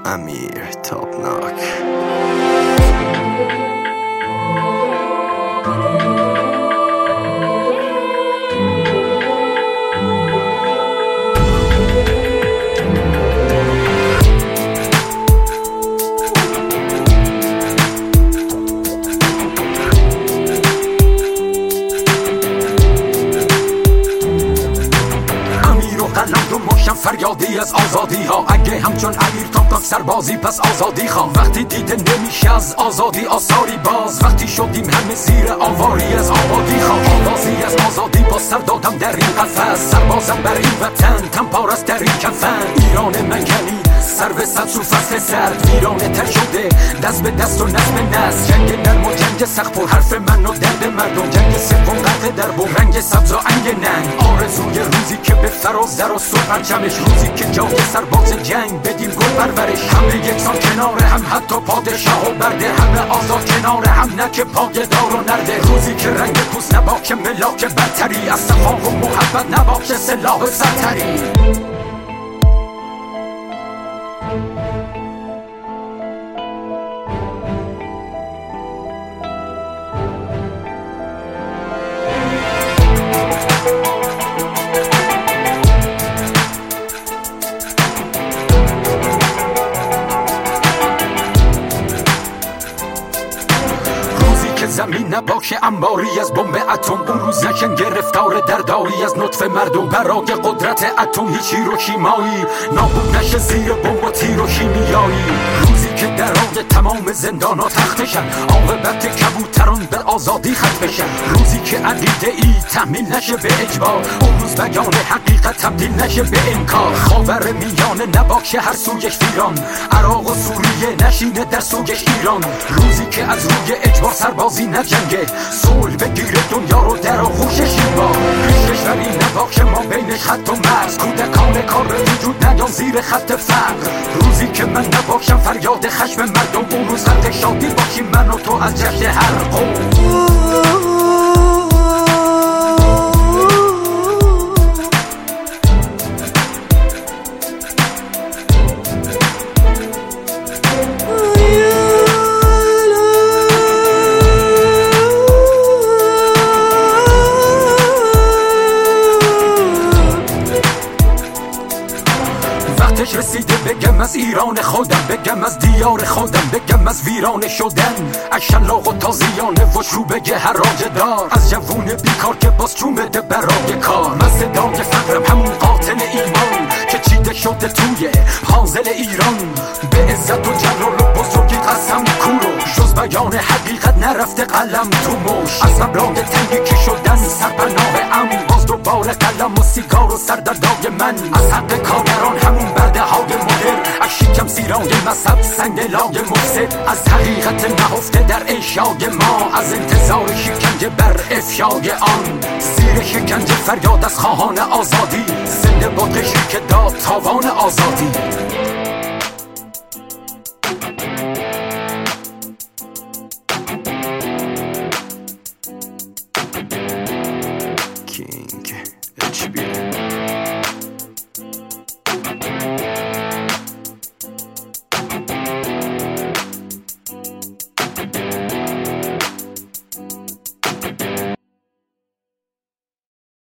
امیر تابناک. فریادی از آزادی ها، اگه همچون امیر تابناک سربازی پس آزادی خواه. وقتی دیده نمیشه از آزادی آثاری باز، وقتی شدیم همه زیر آواری از آبادی خواه. آوازی از آزادی با سر دادم در این قفس، سربازم بر این وطن تنپار است در این کفن. ایران منکنی سر به سر تو فصل سرد، ویرانه تر شده دست به دست و نظم نسل. جنگ نرم و جنگ سخت پر حرف من و درد مردم، جنگ سوم غرق در بوم رنگ سبز و انگ ننگ. آرزوی روزی که به فراز در و سر پرچمش، روزی که جای سرباز جنگ بدیم گل پرورش. همه یکسان کنار هم، حتی پادشاه و برده، همه آزاد کنار هم، نه که پایدار و نرده. روزی که رنگ پوست نباشه ملاک برتری، از صفا و محبت نباشه سلاح سرتری. زمین نباشه انباری از بمب اتم، اون روز نشن گرفتار درداری از نطفه مردم. برای قدرت اتم هیچ هیروشیمایی نابود نشه زیر بمب و تیر و شیمیایی. روزی که درای تمام زندانا تختشن، عاقبت کبوتران به آزادی ختم بشن. روزی که عقیده ای تحمیل نشه به اجبار، اون روز بیان حقیقت تبدیل نشه به انکار. خاور میانه نباشه هر سویش ویران، عراق و سوریه نشینه در سویش ایران. روزی که از روی اجبار سربازی نجنگه، صلح بگیره دنیا رو در آغوشش این بار. کشوری نباشه ما بین خط و مرز، کودکان کار به وجود نیان زیر خط فقر. روزی که من نباشم فریاد خشم مردم، اون روز خط شادی باشیم من و تو از جشن هر قوم. وقتش رسیده بگم از ایران خودم، بگم از دیار خودم، بگم از ویرانه شدن. از شلاق و تازیانه و شوبه حراج دار، از جوون بیکار که باز چون بده برای کار. من صدای فقرم همون قاتل ایمان که چیده شده توی حاضل ایران. به عزت و جلال و بزرگی قسم کورو، جز بیان حقیقت نرفته قلم تو مش. از مبلاد تنگی که شدن سرپناه ام، باز دوباره قلم و سیگار و سردردای من. از حق کارگران همون برده های مدر، از شکم سیرای مذهب سنگ لای مفسد. از حقیقت نهفته در اشیای ما، از انتظار شکنجه بر افشای آن. زیر شکنجه فریاد از خواهان آزادی، زنده باد کشی که داد تاوان آزادی. کینگ HB.